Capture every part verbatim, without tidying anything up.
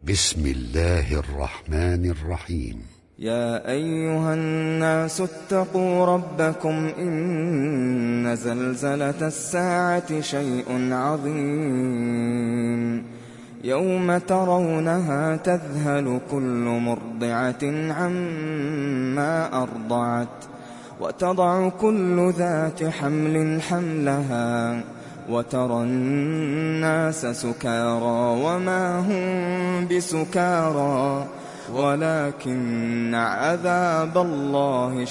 بسم الله الرحمن الرحيم. يا أيها الناس اتقوا ربكم إن زلزلة الساعة شيء عظيم يوم ترونها تذهل كل مرضعة عما أرضعت وتضع كل ذات حمل حملها وترى الناس سكارى وما هم بسكارى ولكن عذاب الله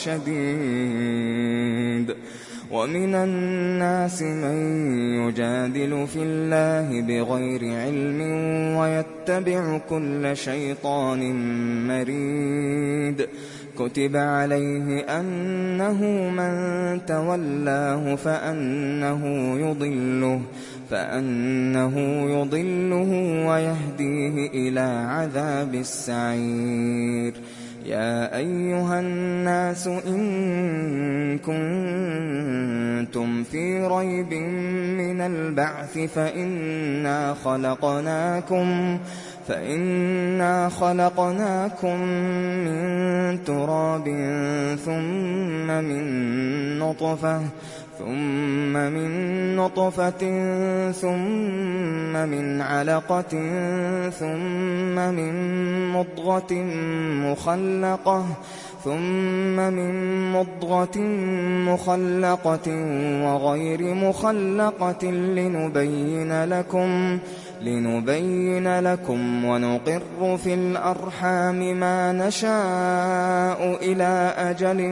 شديد. ومن الناس من يجادل في الله بغير علم ويتبع كل شيطان مريد. كتب عليه أنه من تولاه فأنه يضله فأنه يضله ويهديه إلى عذاب السعير. يا أيها الناس إن كنتم في ريب من البعث فإنا خلقناكم فإنا خلقناكم من تراب ثم من نطفة ثم من نطفة ثم من علقة ثم من مضغة مخلقة ثم من مضغة مخلقة وغير مخلقة لنبين لكم لنبين لكم ونقر في الأرحام ما نشاء إلى أجل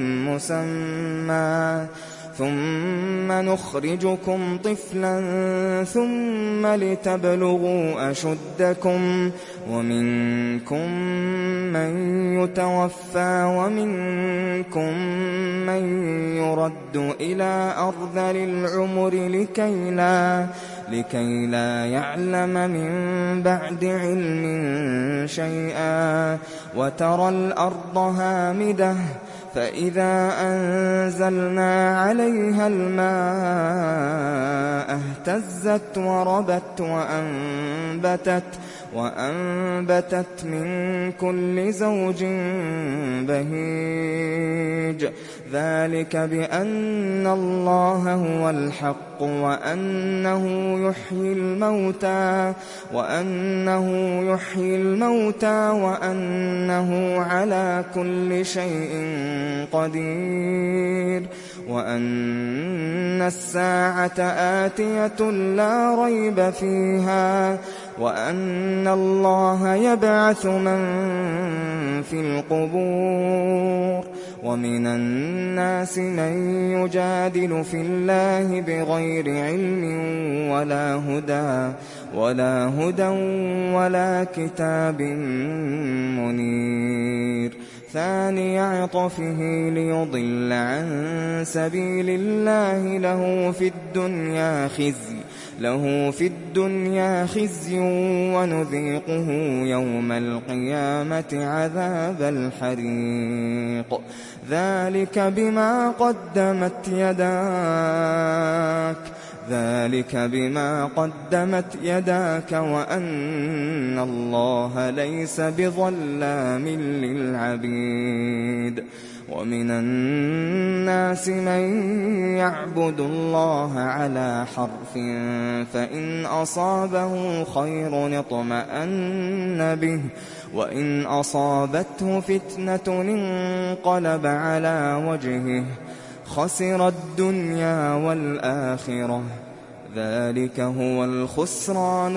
مسمى ثم نخرجكم طفلا ثم لتبلغوا أشدكم ومنكم من يتوفى ومنكم من يرد إلى أرذل العمر لكي لا لكي لا يعلم من بعد علم شيئا. وترى الأرض هامدة فإذا أنزلنا عليها الماء اهتزت وربت وأنبتت وأنبتت من كل زوج بهيج. ذلك بأن الله هو الحق وأنه يحيي الموتى وأنه يحيي الموتى وأنه على كل شيء قدير وأن الساعة آتية لا ريب فيها وأن الله يبعث من في القبور. ومن الناس من يجادل في الله بغير علم ولا هدى ولا هدى ولا كتاب منير. ثاني عطفه ليضل عن سبيل الله له في الدنيا خزي له في الدنيا خزي ونذيقه يوم القيامة عذاب الحريق. ذلك بما قدمت يداك ذلك بما قدمت يداك وأن الله ليس بظلام للعبيد. ومن الناس من يعبد الله على حرف فإن أصابه خير اطمأن به وإن أصابته فتنة انقلب على وجهه خسر الدنيا والآخرة. ذلك هو الخسران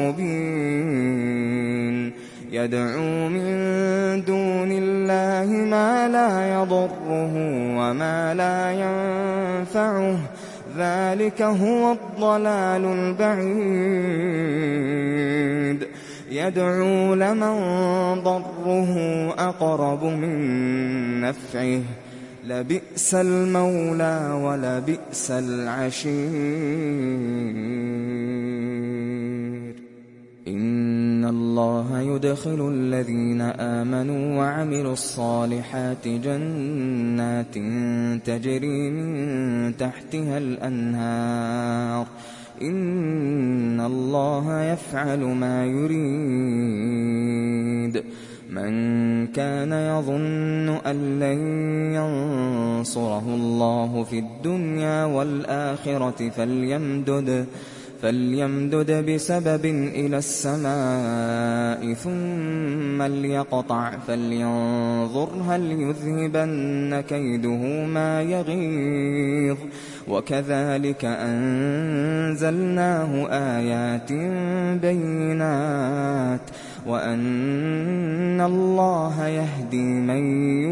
المبين. يدعو من دون الله ما لا يضره وما لا ينفعه ذلك هو الضلال البعيد. يدعو لمن ضره أقرب من نفعه لبئس المولى ولبئس العشير. إن الله يدخل الذين آمنوا وعملوا الصالحات جنات تجري من تحتها الأنهار إن الله يفعل ما يريد. من كان يظن أن لن ينصره الله في الدنيا والآخرة فليمدد فليمدد بسبب إلى السماء ثم ليقطع فلينظر هل يذهبن كيده ما يغيظ وكذلك أنزلناه آيات بينات وأن الله يهدي من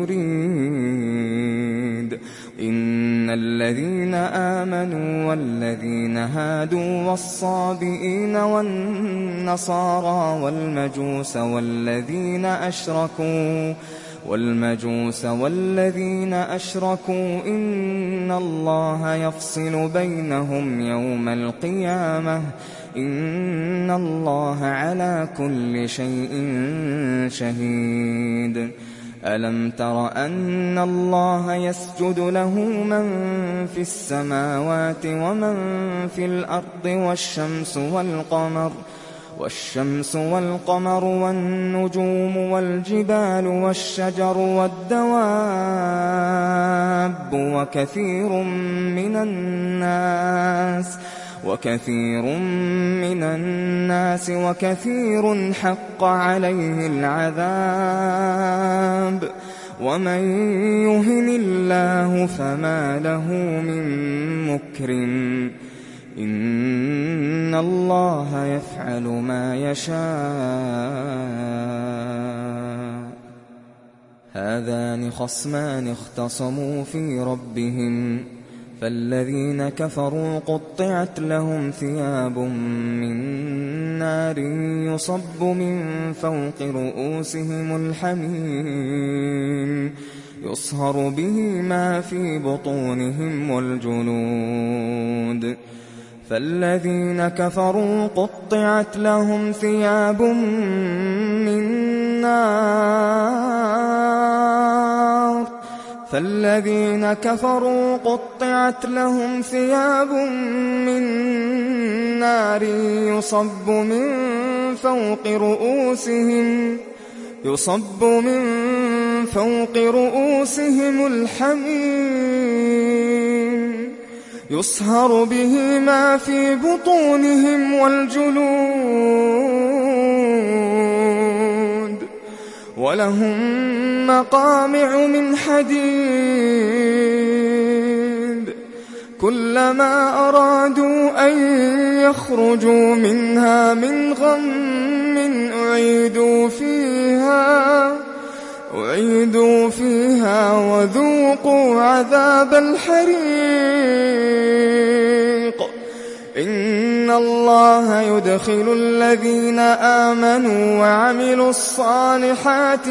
يريد إن الذين آمنوا والذين هادوا والصابئين والنصارى والمجوس والذين أشركوا والمجوس والذين أشركوا إن الله يفصل بينهم يوم القيامة إن الله على كل شيء شهيد ألم تر أن الله يسجد له من في السماوات ومن في الأرض والشمس والقمر والشمس والقمر والنجوم والجبال والشجر والدواب وكثير من الناس وكثير من الناس وكثير حق عليه العذاب ومن يهن الله فما له من مكرم إن الله يفعل ما يشاء هذان خصمان اختصموا في ربهم فالذين كفروا قطعت لهم ثياب من نار يصب من فوق رؤوسهم الحميم يصهر به ما في بطونهم والجلود فالذين كفروا قطعت لهم ثياب من نار فالذين كفروا قطعت لهم ثياب من نار يصب من فوق رؤوسهم يصب من فوق رؤوسهم الحميم يصهر به ما في بطونهم والجلود ولهم مقامع من حديد كلما أرادوا أن يخرجوا منها من غم أعيدوا فيها أعيدوا فيها وذوقوا عذاب الحريق إن الله يدخل الذين آمنوا وعملوا الصالحات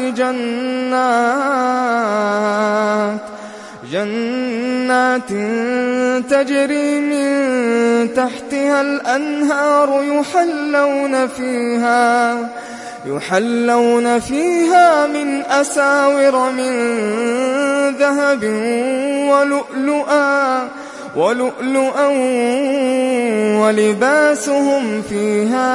جنات جنات تجري من تحتها الأنهار يحلون فيها يحلون فيها من أساور من ذهب ولؤلؤا ولؤلؤا ولباسهم فيها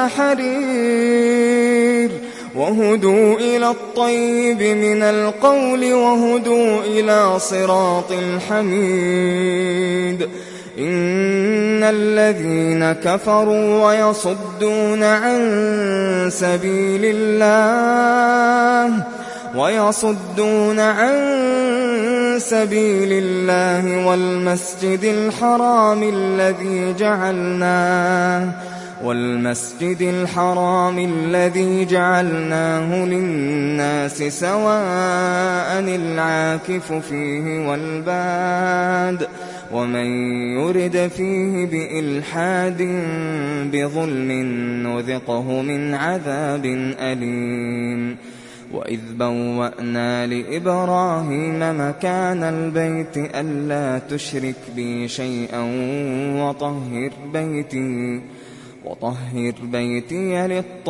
حرير وهدوا إلى الطيب من القول وهدوا إلى صراط الحميد إن الذين كفروا ويصدون عن سبيل الله ويصدون عن سبيل الله والمسجد الحرام الذي جعلناه والمسجد الحرام الذي جعلناه للناس سواء العاكف فيه والباد ومن يرد فيه بإلحاد بظلم نذقه من عذاب أليم وإذ بوأنا لإبراهيم مكان البيت ألا تشرك بي شيئا وطهر بيتي وطهر بيتي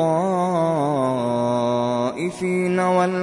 للطائفين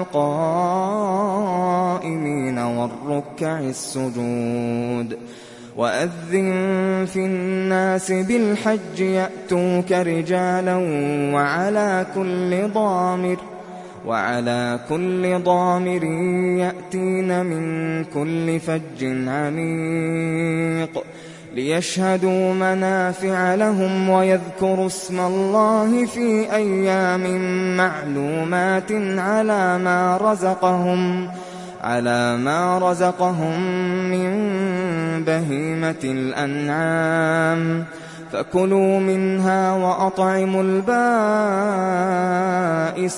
والقائمين والركع السجود وأذن في الناس بالحج يأتوك رجالا وعلى كل ضامر وعلى كل ضامر يأتين من كل فج عميق ليشهدوا منافع لهم ويذكروا اسم الله في أيام معلومات على ما رزقهم على ما رزقهم من بهيمة الأنعام فكلوا منها وأطعموا البائس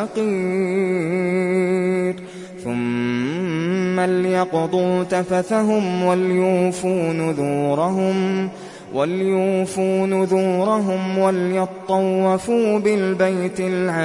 الفقير ثم ليقضوا تفثهم وليوفوا نذورهم وليوفوا نذورهم وليطوفوا بالبيت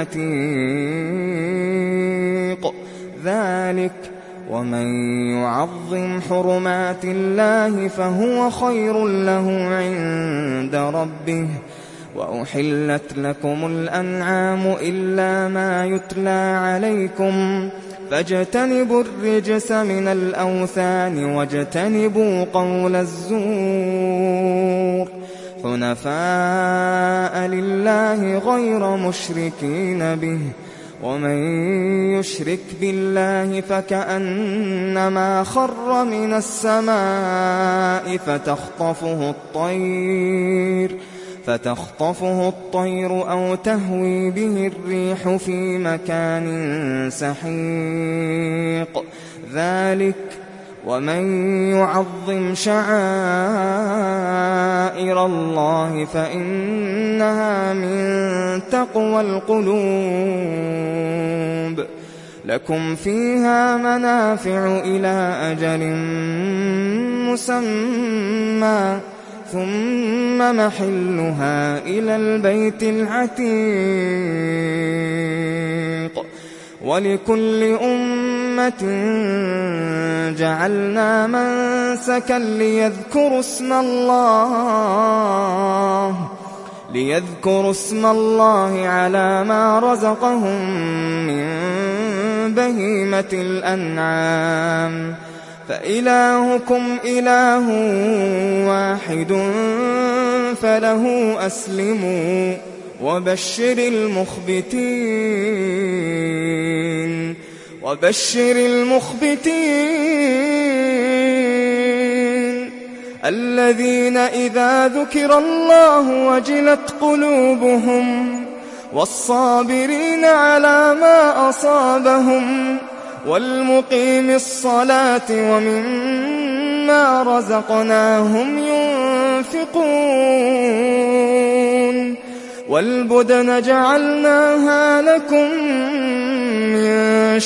العتيق ذلك ومن يعظم حرمات الله فهو خير له عند ربه وأحلت لكم الأنعام إلا ما يتلى عليكم فاجتنبوا الرجس من الأوثان واجتنبوا قول الزور حنفاء لله غير مشركين به ومن يشرك بالله فكأنما خر من السماء فتخطفه الطير فتخطفه الطير أو تهوي به الريح في مكان سحيق ذلك ومن يعظم شعائر الله فإنها من تقوى القلوب لكم فيها منافع إلى أجل مسمى ثم محلها إلى البيت العتيق ولكل أمة جعلنا منسكا ليذكروا اسم الله ليذكروا اسم الله على ما رزقهم من بهيمة الأنعام فإلهكم إله واحد فله أسلموا وبشر المخبتين وبشر المخبتين الذين إذا ذكر الله وجلت قلوبهم والصابرين على ما أصابهم والمقيم الصلاة ومما رزقناهم ينفقون والبدن جعلناها لكم من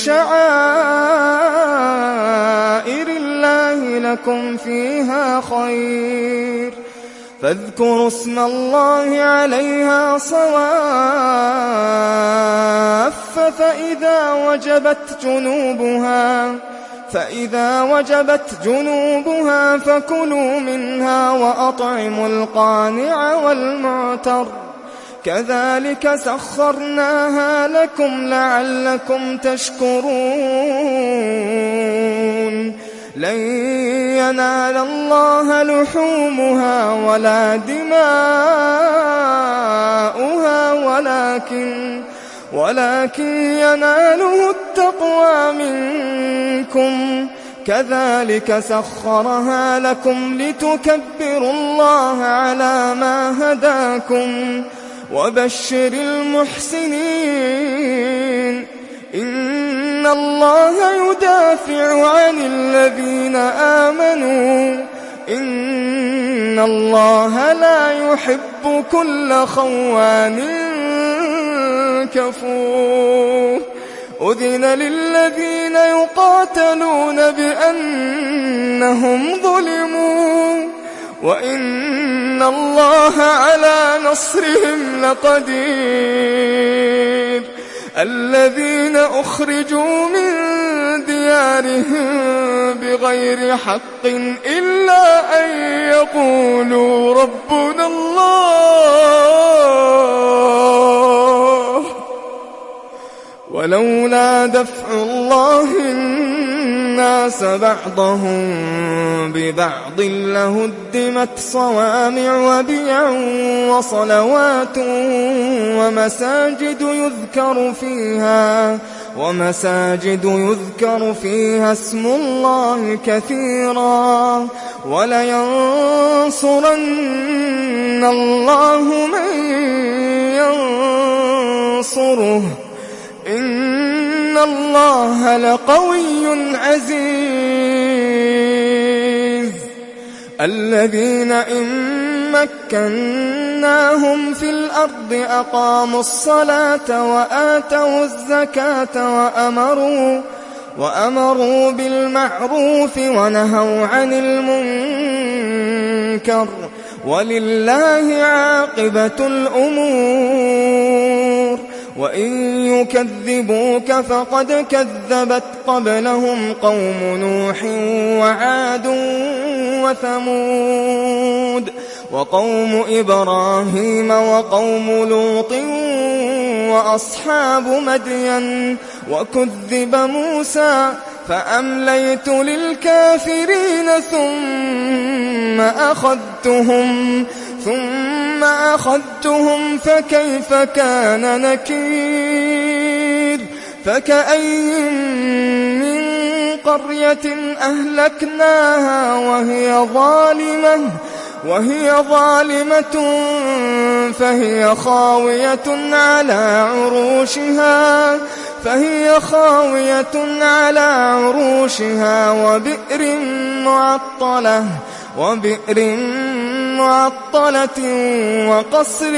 شعائر الله لكم فيها خير فاذكروا اسم الله عليها صواف فإذا وجبت جنوبها فإذا وجبت جنوبها فكلوا منها وأطعموا القانع والمعتر كذلك سخرناها لكم لعلكم تشكرون لن ينال الله لحومها ولا دماؤها ولكن ولكن يناله التقوى منكم كذلك سخرها لكم لتكبروا الله على ما هداكم وبشر المحسنين إن الله يدافع عن الذين آمنوا إن الله لا يحب كل خوان كفور أذن للذين يقاتلون بأنهم ظلموا وإن الله على نصرهم لقدير الذين أخرجوا من ديارهم بغير حق إلا أن يقولوا ربنا الله ولولا دفع الله الناس بعضهم ببعض لهدمت صوامع وبيع وصلوات ومساجد يذكر فيها ومساجد يذكر فيها اسم الله كثيرا ولينصرن الله من ينصره إن الله لقوي عزيز. الذين إن مكناهم في الأرض أقاموا الصلاة وآتوا الزكاة وأمروا وأمروا بالمعروف ونهوا عن المنكر ولله عاقبة الأمور. وإن يكذبوك فقد كذبت قبلهم قوم نوح وعاد وثمود وقوم إبراهيم وقوم لوط وأصحاب مدين وكذب موسى فأمليت للكافرين ثم أخذتهم ثم أخذتهم فكيف كان نكير. فكأي من قرية أهلكناها وهي ظالمة وهي ظالمة فهي خاوية على عروشها فهي خاوية على عروشها وبئر معطلة وبئر معطلة وقصر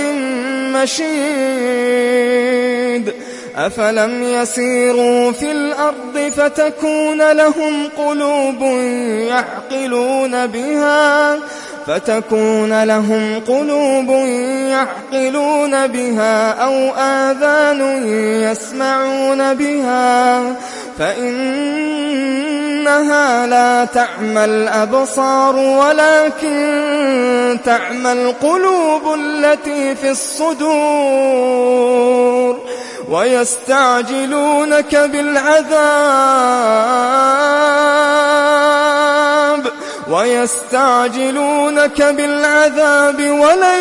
مشيد. أفلم يسيروا في الأرض فتكون لهم قلوب يعقلون بها فتكون لهم قلوب يعقلون بها أو آذان يسمعون بها فإنها لا تعمى الأبصار ولكن تعمى القلوب التي في الصدور. ويستعجلونك بالعذاب ويستعجلونك بالعذاب ولن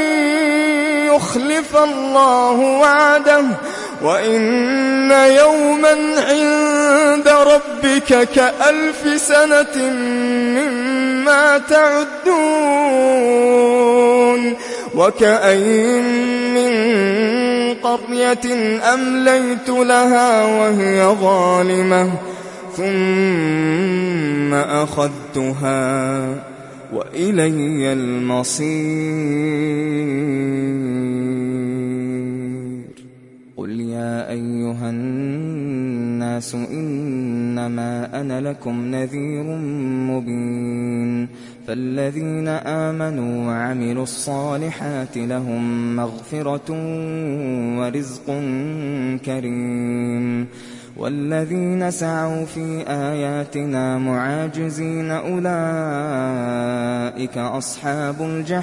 يخلف الله وعده وإن يوما عند ربك كألف سنة مما تعدون. وكأين من قرية أمليت لها وهي ظالمة ثم أخذتها وإلي المصير. قل يا أيها الناس إنما أنا لكم نذير مبين. فالذين آمنوا وعملوا الصالحات لهم مغفرة ورزق كريم. والذين سعوا في آياتنا معاجزين أولئك أصحاب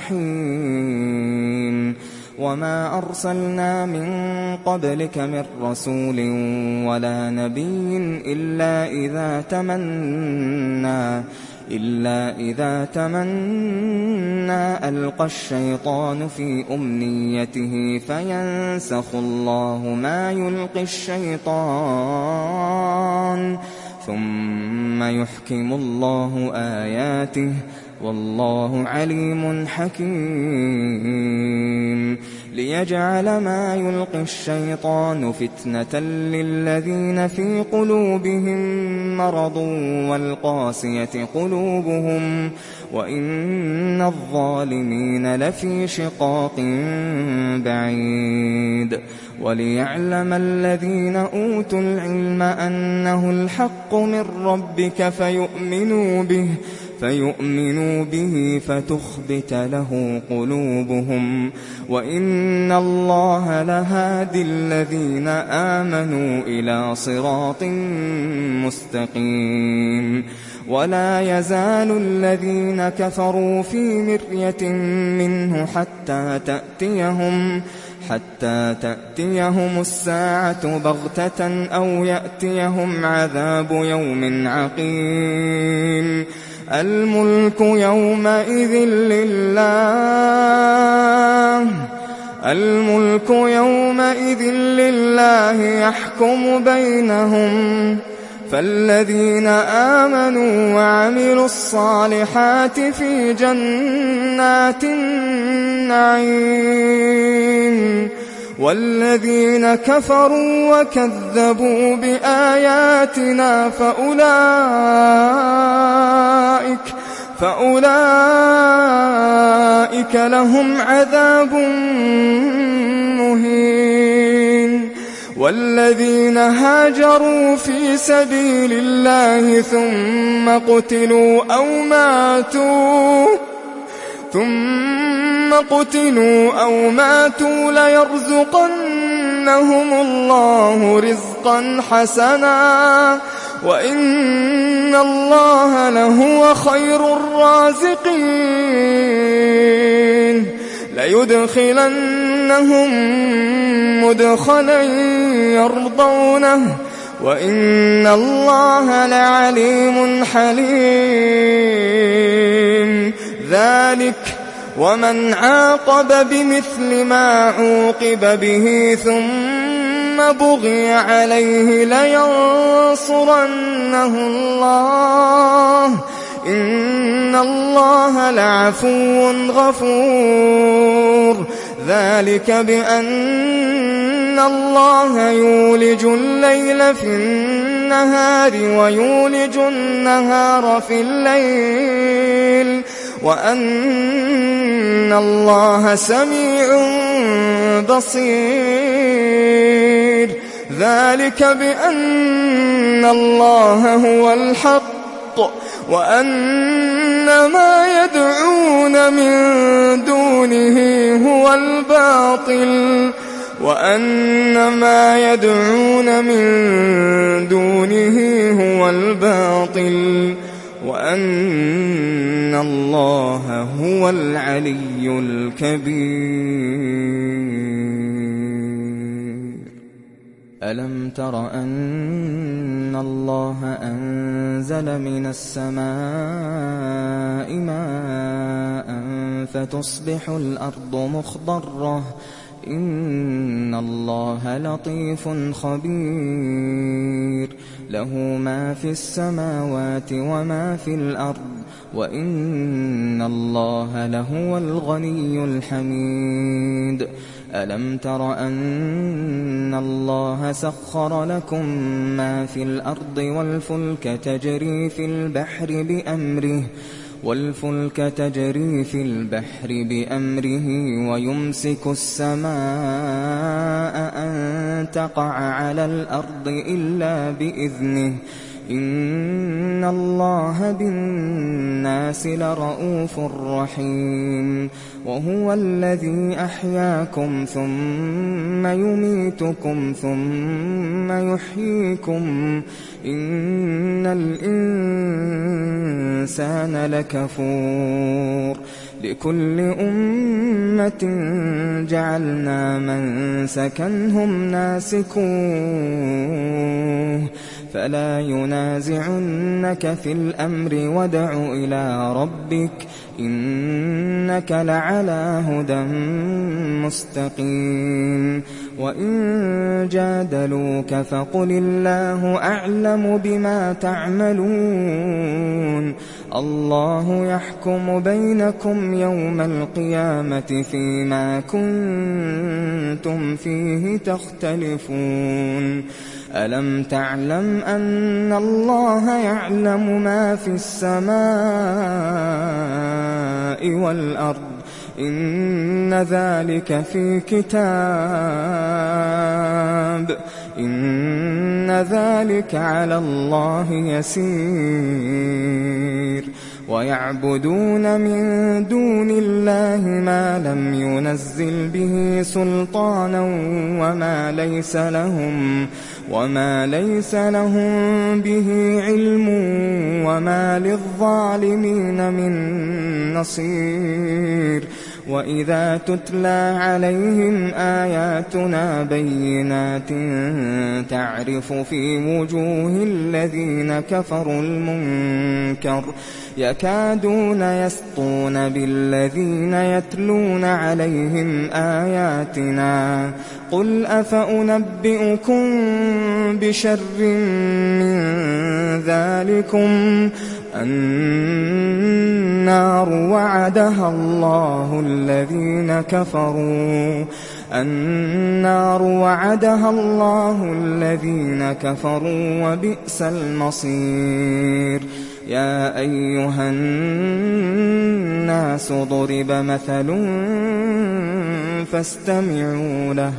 الجحيم. وما أرسلنا من قبلك من رسول ولا نبي إلا إذا تمنى إلا إذا تمنى ألقى الشيطان في أمنيته فينسخ الله ما يلقي الشيطان ثم يحكم الله آياته والله عليم حكيم. ليجعل ما يلقي الشيطان فتنة للذين في قلوبهم مرض والقاسية قلوبهم وإن الظالمين لفي شقاق بعيد. وليعلم الذين أوتوا العلم أنه الحق من ربك فيؤمنوا به فيؤمنوا به فتخبت له قلوبهم وإن الله لهادي الذين آمنوا إلى صراط مستقيم. ولا يزال الذين كفروا في مرية منه حتى تأتيهم حتى تأتيهم الساعة بغتة أو يأتيهم عذاب يوم عقيم. الملك يومئذ لله الملك يومئذ لله يحكم بينهم، فالذين آمنوا وعملوا الصالحات في جنات النعيم، والذين كفروا وكذبوا بآياتنا فأولئك فأولئك لهم عذاب مهين. والذين هاجروا في سبيل الله ثم قتلوا أو ماتوا ثم قتلوا أو ماتوا ليرزقنهم الله رزقا حسنا وإن الله لهو خير الرازقين. ليدخلنهم مدخلا يرضونه وإن الله لعليم حليم. ذلك ومن عاقب بمثل ما عوقب به ثم بغي عليه لينصرنه الله إن الله لعفو غفور. ذلك بأن الله يولج الليل في النهار ويولج النهار في الليل وأن الله سميع بصير. ذلك بأن الله هو الحق وأن ما يدعون من دونه هو الباطل وأن ما يدعون من دونه هو الباطل وأن الله هو العلي الكبير. ألم تر أن الله أنزل من السماء ماء فتصبح الأرض مخضرة إن الله لطيف خبير. له ما في السماوات وما في الأرض وإن الله لهو الغني الحميد. ألم تر أن الله سخر لكم ما في الأرض والفلك تجري في البحر بأمره والفلك تجري في البحر بأمره ويمسك السماء أن تقع على الأرض إلا بإذنه إن الله بالناس لرءوف رحيم. وهو الذي أحياكم ثم يميتكم ثم يحييكم إن الإنسان لكفور. لكل أمة جعلنا منسكا هم ناسكوه فلا ينازعنك في الأمر وادع إلى ربك إنك لعلى هدى مستقيم. وإن جادلوك فقل الله أعلم بما تعملون الله يحكم بينكم يوم القيامة فيما كنتم فيه تختلفون. ألم تعلم أن الله يعلم ما في السماء والأرض إن ذلك في كتاب إن ذلك على الله يسير. ويعبدون من دون الله ما لم ينزل به سلطانا وما ليس لهم وما ليس لهم به علم وما للظالمين من نصير. وَإِذَا تُتْلَىٰ عَلَيْهِمْ آيَاتُنَا بَيِّنَاتٍ تَعْرِفُ فِي وُجُوهِ الَّذِينَ كَفَرُوا الْمُنكَرَ يَكَادُونَ يَسْطُونَ بِالَّذِينَ يَتْلُونَ عَلَيْهِمْ آيَاتِنَا قُلْ أَفَأُنَبِّئُكُم بِشَرٍّ مِّن ذَٰلِكُمْ النَّارُ وَعَدَهَا اللَّهُ الَّذِينَ كَفَرُوا النَّارُ وَعَدَهَا اللَّهُ الَّذِينَ كَفَرُوا وَبِئْسَ الْمَصِيرُ يَا أَيُّهَا النَّاسُ ضُرِبَ مَثَلٌ فَاسْتَمِعُوا لَهُ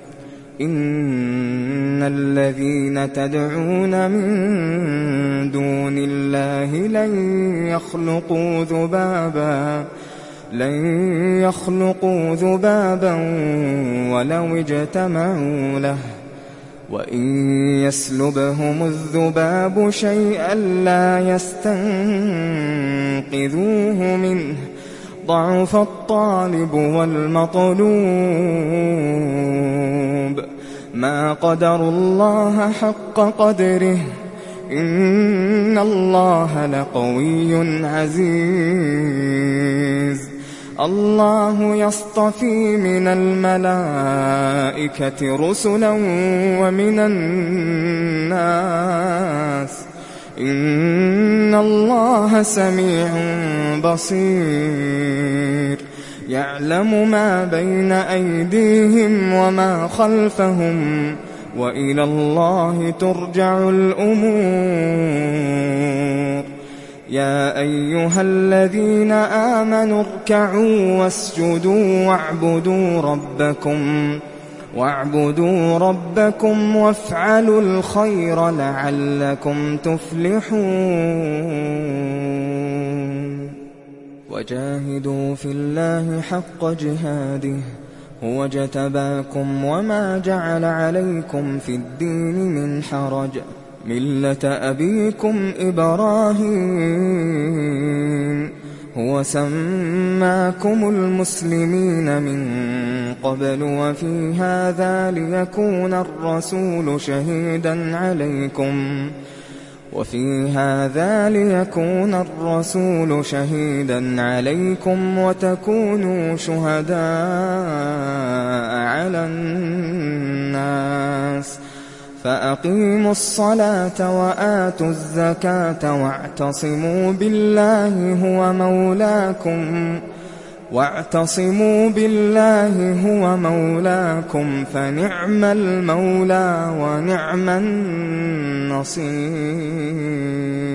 إِنَّ الَّذِينَ تَدْعُونَ مِن دُونِ اللَّهِ لَن يَخْلُقُوا ذُبَابًا لَن يَخْلُقُوا ذُبَابًا وَلَوِ اجْتَمَعُوا لَهُ وَإِن يَسْلُبْهُمُ الذُّبَابُ شَيْئًا لَّا يَسْتَنقِذُوهُ مِنْهُ ضَعُفَ الطَّالِبُ وَالْمَطْلُوبُ مَا قَدَرُوا اللَّهَ حَقَّ قَدْرِهِ إِنَّ اللَّهَ لَقَوِيٌّ عَزِيزٌ الله يصطفي من الملائكة رسلا ومن الناس إن الله سميع بصير يعلم ما بين أيديهم وما خلفهم وإلى الله ترجع الأمور يا أيها الذين آمنوا اركعوا واسجدوا واعبدوا ربكم واعبدوا ربكم وافعلوا الخير لعلكم تفلحون وجاهدوا في الله حق جهاده هو اجتباكم وما جعل عليكم في الدين من حرج ملة أبيكم إبراهيم هو سماكم المسلمين من قبل وفي هذا ليكون الرسول شهيدا عليكم وفي هذا ليكون الرسول شهيدا عليكم وتكونوا شهداء على الناس فأقيموا الصلاة وآتوا الزكاة واعتصموا بالله هو مولاكم واعتصموا بالله هو مولاكم فنعم المولى ونعم النصير